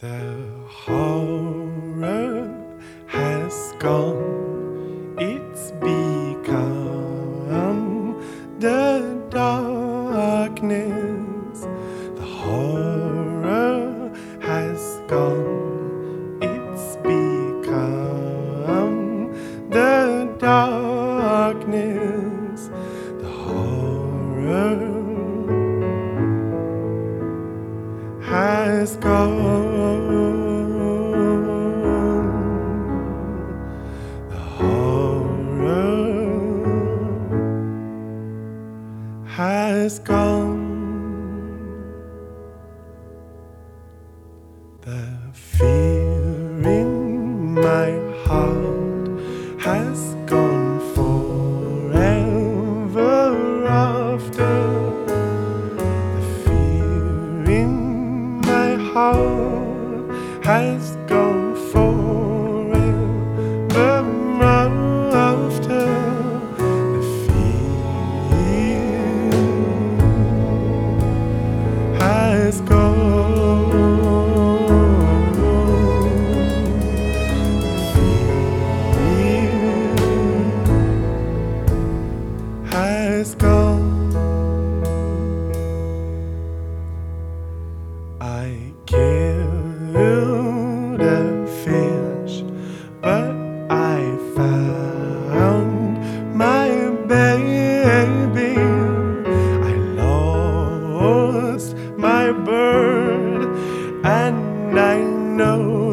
The horror has gone, it's become the darkness. The horror has gone, it's become the darkness. The horror has gone. The horror has gone. The fear in my heart has gone forever after. Heart has gone forever after. The fear has gone. The fear has gone. I killed a fish, but I found my baby. I lost my bird, and I know